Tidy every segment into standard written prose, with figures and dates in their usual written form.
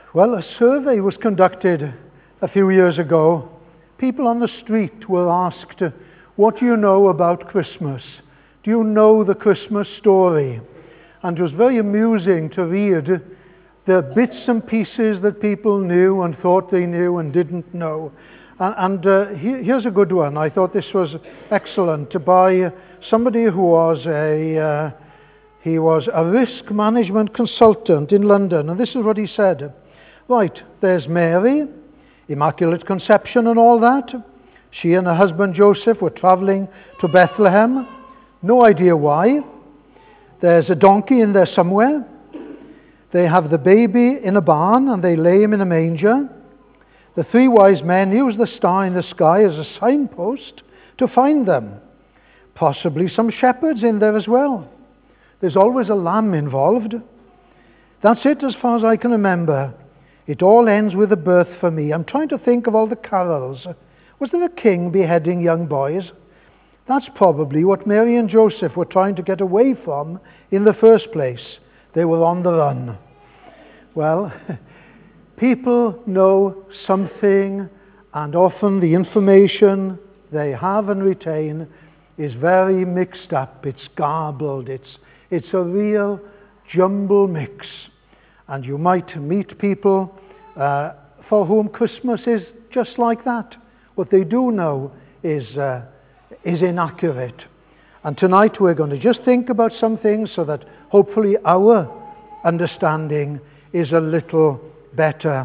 Well, a survey was conducted a few years ago. People on the street were asked, what do you know about Christmas? Do you know the Christmas story? And it was very amusing to read the bits and pieces that people knew and thought they knew and didn't know. Here's a good one. I thought this was excellent by somebody who was a risk management consultant in London. And this is what he said. Right, there's Mary, Immaculate Conception and all that. She and her husband Joseph were traveling to Bethlehem. No idea why. There's a donkey in there somewhere. They have the baby in a barn and they lay him in a manger. The three wise men use the star in the sky as a signpost to find them. Possibly some shepherds in there as well. There's always a lamb involved. That's it as far as I can remember. It all ends with a birth for me. I'm trying to think of all the carols. Was there a king beheading young boys? That's probably what Mary and Joseph were trying to get away from in the first place. They were on the run. Well, people know something, and often the information they have and retain is very mixed up. It's garbled. It's a real jumble mix. And you might meet people for whom Christmas is just like that. What they do know is inaccurate. And tonight we're going to just think about some things so that hopefully our understanding is a little better.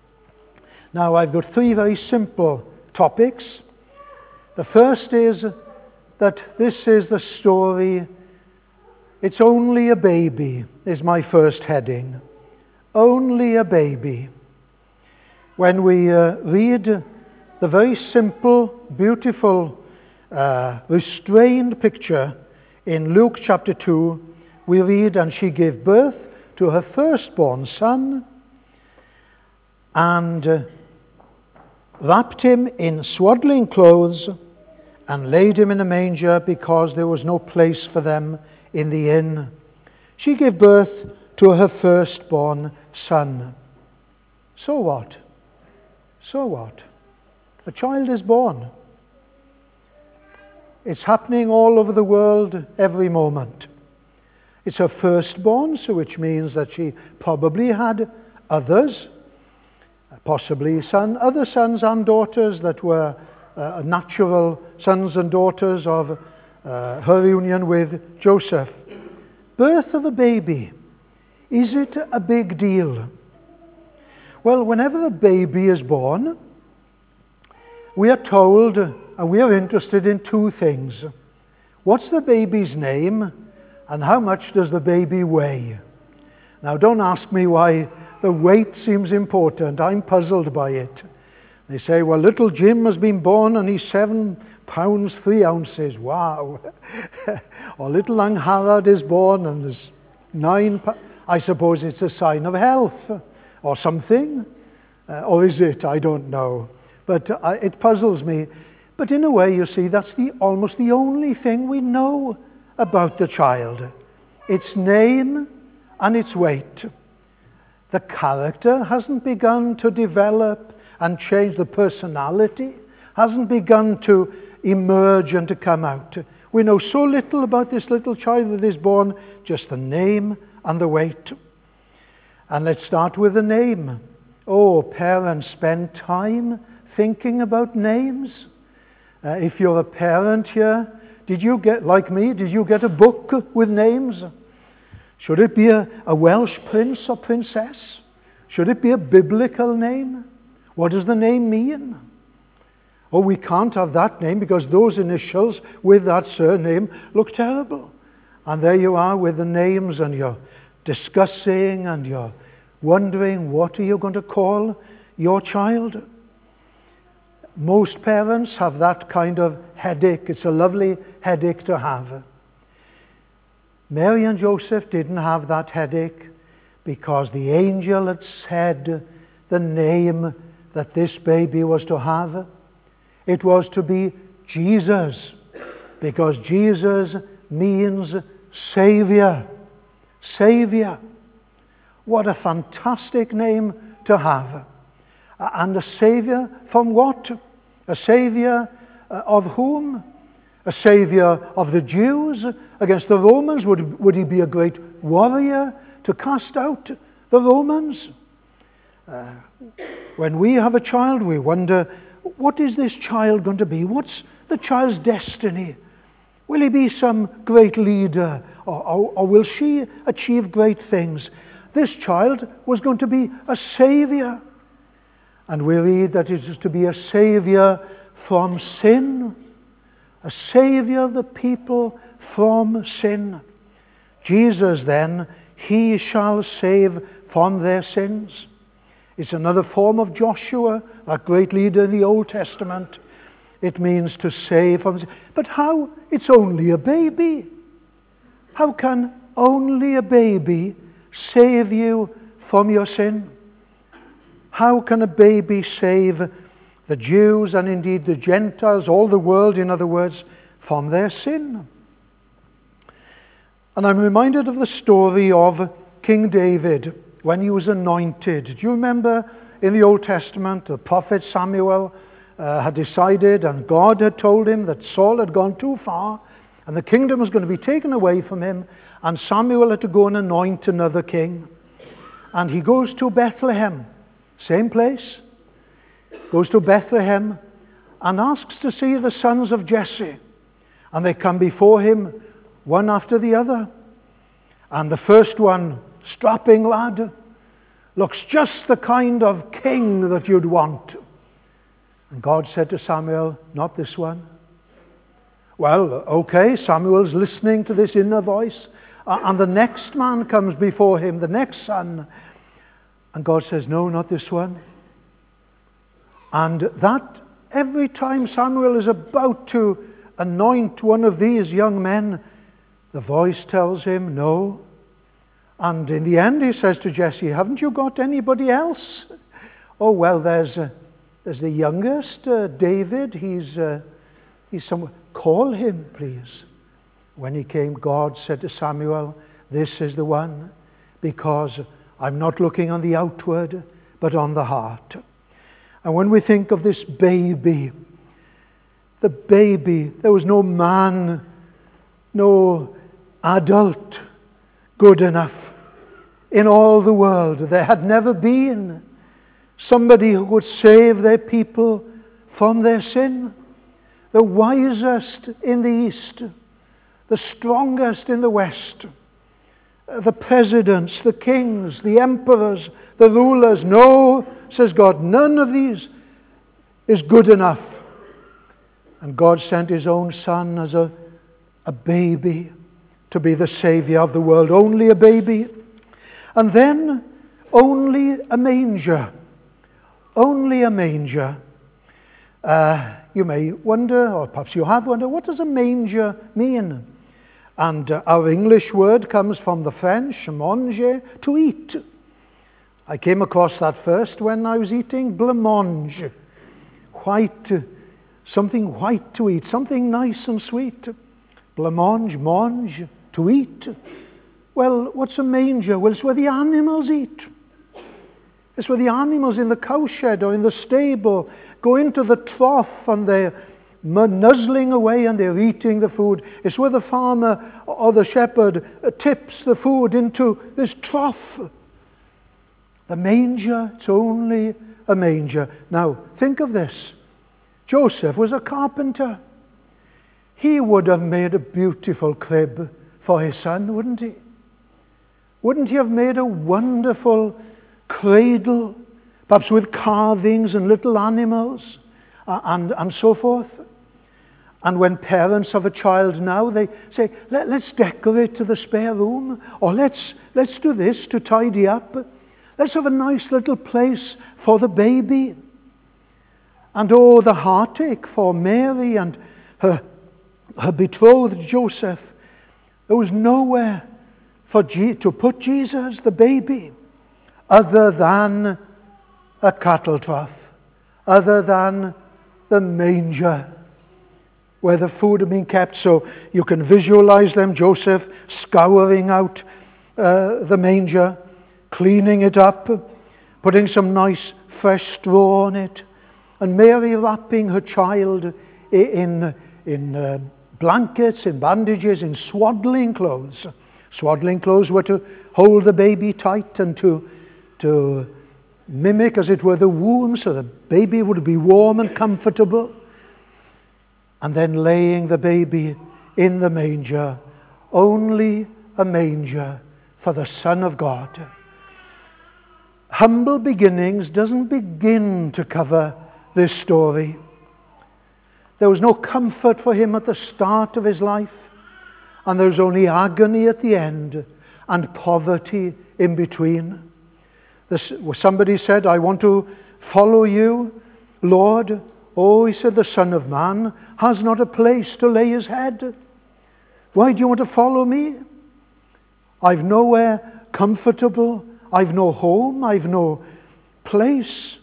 Now I've got three very simple topics. The first is that this is the story. It's only a baby is my first heading. Only a baby. When we read the very simple, beautiful, restrained picture in Luke chapter 2, we read, and she gave birth to her firstborn son and wrapped him in swaddling clothes and laid him in a manger because there was no place for them in the inn. She gave birth to her firstborn son. So what? So what? A child is born. It's happening all over the world every moment. It's her firstborn, so which means that she probably had others, possibly other sons and daughters that were natural sons and daughters of her union with Joseph. Birth of a baby. Is it a big deal? Well, whenever a baby is born, we are told, and we are interested in two things. What's the baby's name, and how much does the baby weigh? Now, don't ask me why the weight seems important. I'm puzzled by it. They say, well, little Jim has been born and he's 7 pounds 3 ounces. Wow. Or little Angharad is born and there's 9 pounds. I suppose it's a sign of health or something. Or is it? I don't know. But it puzzles me. But in a way, you see, that's almost the only thing we know about the child. Its name and its weight. The character hasn't begun to develop and change. The personality hasn't begun to emerge and to come out. We know so little about this little child that is born, just the name and the weight. And let's start with the name. Oh, parents, spend time thinking about names. If you're a parent here, like me, did you get a book with names? Should it be a Welsh prince or princess? Should it be a biblical name? What does the name mean? Oh, we can't have that name because those initials with that surname look terrible. And there you are with the names, and you're discussing and you're wondering, what are you going to call your child? Most parents have that kind of headache. It's a lovely headache to have. Mary and Joseph didn't have that headache because the angel had said the name that this baby was to have. It was to be Jesus, because Jesus means Savior. Savior. What a fantastic name to have. And a Saviour from what? A Saviour of whom? A Saviour of the Jews against the Romans? Would he be a great warrior to cast out the Romans? When we have a child, we wonder, what is this child going to be? What's the child's destiny? Will he be some great leader, or will she achieve great things? This child was going to be a Saviour. And we read that it is to be a Saviour from sin, a Saviour of the people from sin. Jesus then, he shall save from their sins. It's another form of Joshua, that great leader in the Old Testament. It means to save from sin. But how? It's only a baby. How can only a baby save you from your sin? How can a baby save the Jews and indeed the Gentiles, all the world, in other words, from their sin? And I'm reminded of the story of King David when he was anointed. Do you remember in the Old Testament, the prophet Samuel had decided, and God had told him that Saul had gone too far and the kingdom was going to be taken away from him, and Samuel had to go and anoint another king. And he goes to Bethlehem, same place, goes to Bethlehem and asks to see the sons of Jesse. And they come before him, one after the other. And the first one, strapping lad, looks just the kind of king that you'd want. And God said to Samuel, not this one. Well, okay, Samuel's listening to this inner voice. And the next man comes before him, the next son. And God says, no, not this one. And that every time Samuel is about to anoint one of these young men, the voice tells him no. And in the end he says to Jesse, haven't you got anybody else? Oh, well, there's the youngest, David. He's somewhere. Call him, please. When he came, God said to Samuel, this is the one, because I'm not looking on the outward, but on the heart. And when we think of this baby, the baby, there was no man, no adult good enough in all the world. There had never been somebody who would save their people from their sin. The wisest in the East, the strongest in the West, the presidents, the kings, the emperors, the rulers. No, says God, none of these is good enough. And God sent his own son as a baby to be the Savior of the world. Only a baby. And then only a manger. Only a manger. You may wonder, or perhaps you have wondered, what does a manger mean? And our English word comes from the French, manger, to eat. I came across that first when I was eating blancmange, white, something white to eat, something nice and sweet. Blancmange, mange, to eat. Well, what's a manger? Well, it's where the animals eat. It's where the animals in the cowshed or in the stable go into the trough and they're nuzzling away and they're eating the food. It's where the farmer or the shepherd tips the food into this trough. The manger, it's only a manger. Now, think of this. Joseph was a carpenter. He would have made a beautiful crib for his son, wouldn't he? Wouldn't he have made a wonderful cradle, perhaps with carvings and little animals and so forth? And when parents have a child now, they say, let's decorate to the spare room, or let's do this to tidy up. Let's have a nice little place for the baby. And oh, the heartache for Mary and her betrothed Joseph. There was nowhere to put Jesus, the baby, other than a cattle trough, other than the manger where the food had been kept. So you can visualize them, Joseph scouring out the manger, cleaning it up, putting some nice fresh straw on it, and Mary wrapping her child in blankets, in bandages, in swaddling clothes. Swaddling clothes were to hold the baby tight and to mimic, as it were, the womb, so the baby would be warm and comfortable. And then laying the baby in the manger, only a manger for the Son of God. Humble Beginnings doesn't begin to cover this story. There was no comfort for him at the start of his life, and there was only agony at the end and poverty in between. Somebody said, "I want to follow you, Lord." "Oh," he said, "the Son of Man has not a place to lay his head. Why do you want to follow me? I've nowhere comfortable. I've no home. I've no place.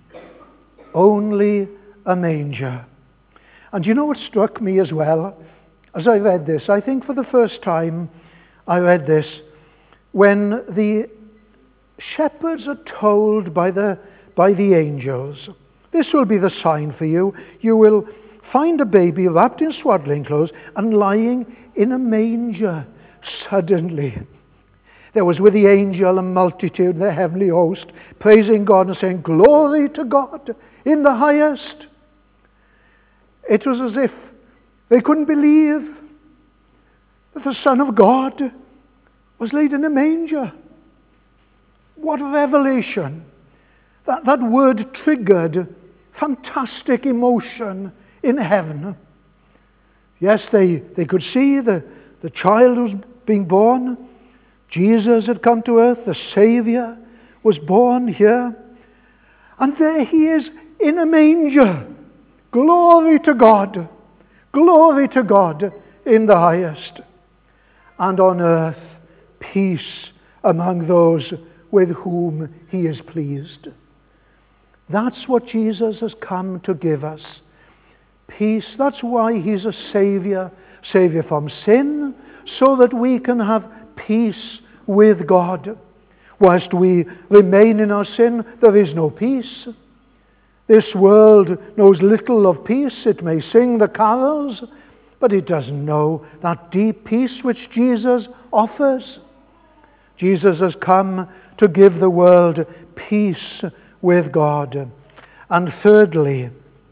Only a manger." And you know what struck me as well as I read this? I think for the first time I read this when the shepherds are told by the angels, "This will be the sign for you. You will find a baby wrapped in swaddling clothes and lying in a manger." Suddenly, there was with the angel a multitude, the heavenly host, praising God and saying, "Glory to God in the highest." It was as if they couldn't believe that the Son of God was laid in a manger. What revelation! That word triggered fantastic emotion in heaven. Yes, they could see the child was being born. Jesus had come to earth. The Savior was born here. And there he is in a manger. Glory to God. Glory to God in the highest. And on earth, peace among those with whom he is pleased. That's what Jesus has come to give us. Peace. That's why he's a Savior. Savior from sin, so that we can have peace with God. Whilst we remain in our sin, there is no peace. This world knows little of peace. It may sing the carols, but it doesn't know that deep peace which Jesus offers. Jesus has come to give the world peace with God. And thirdly,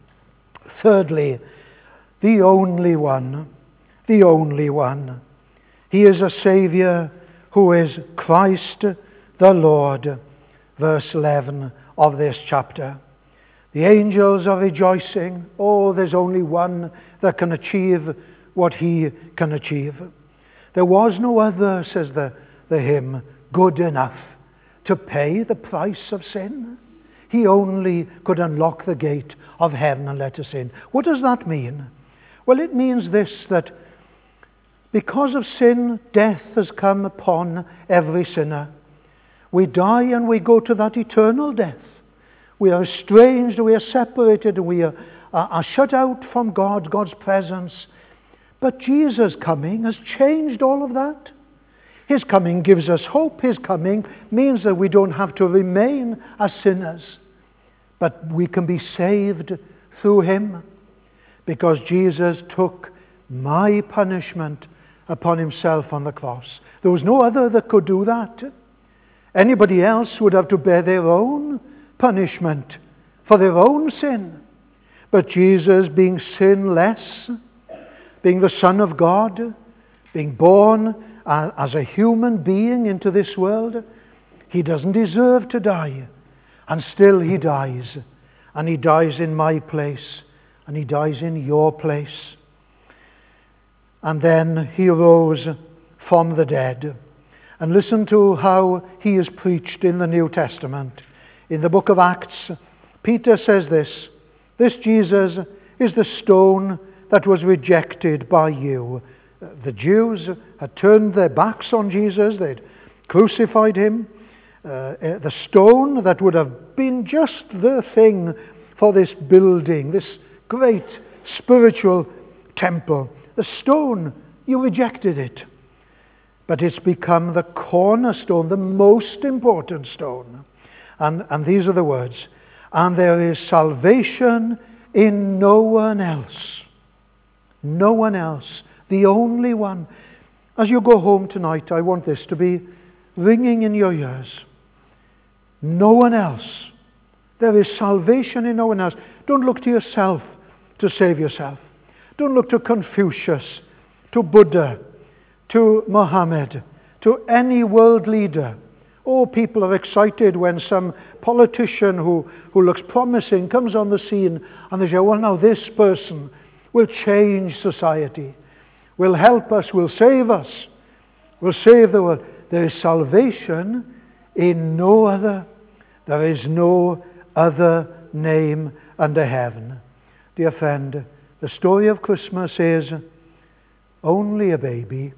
the only one. He is a Savior who is Christ the Lord. Verse 11 of this chapter. The angels are rejoicing. Oh, there's only one that can achieve what he can achieve. There was no other, says the hymn, good enough to pay the price of sin. He only could unlock the gate of heaven and let us in. What does that mean? Well, it means this, that because of sin, death has come upon every sinner. We die and we go to that eternal death. We are estranged, we are separated, we are shut out from God, God's presence. But Jesus' coming has changed all of that. His coming gives us hope. His coming means that we don't have to remain as sinners, but we can be saved through him, because Jesus took my punishment upon himself on the cross. There was no other that could do that. Anybody else would have to bear their own punishment for their own sin. But Jesus, being sinless, being the Son of God, being born as a human being into this world, he doesn't deserve to die. And still he dies. And he dies in my place. And he dies in your place. And then he rose from the dead. And listen to how he is preached in the New Testament. In the book of Acts, Peter says this Jesus is the stone that was rejected by you. The Jews had turned their backs on Jesus. They'd crucified him. The stone that would have been just the thing for this building, this great spiritual temple. The stone, you rejected it. But it's become the cornerstone, the most important stone. And these are the words. And there is salvation in no one else. No one else. The only one. As you go home tonight, I want this to be ringing in your ears. No one else. There is salvation in no one else. Don't look to yourself to save yourself. Don't look to Confucius, to Buddha, to Muhammad, to any world leader. Oh, people are excited when some politician who looks promising comes on the scene and they say, well, now this person will change society, will help us, will save us, will save the world. There is salvation in no other. There is no other name under heaven. Dear friend, the story of Christmas is only a baby,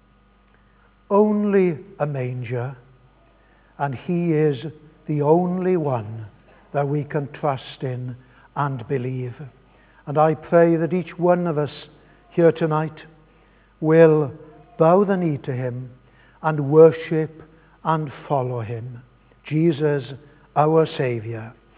only a manger, and he is the only one that we can trust in and believe. And I pray that each one of us here tonight will bow the knee to him and worship and follow him. Jesus, our Saviour.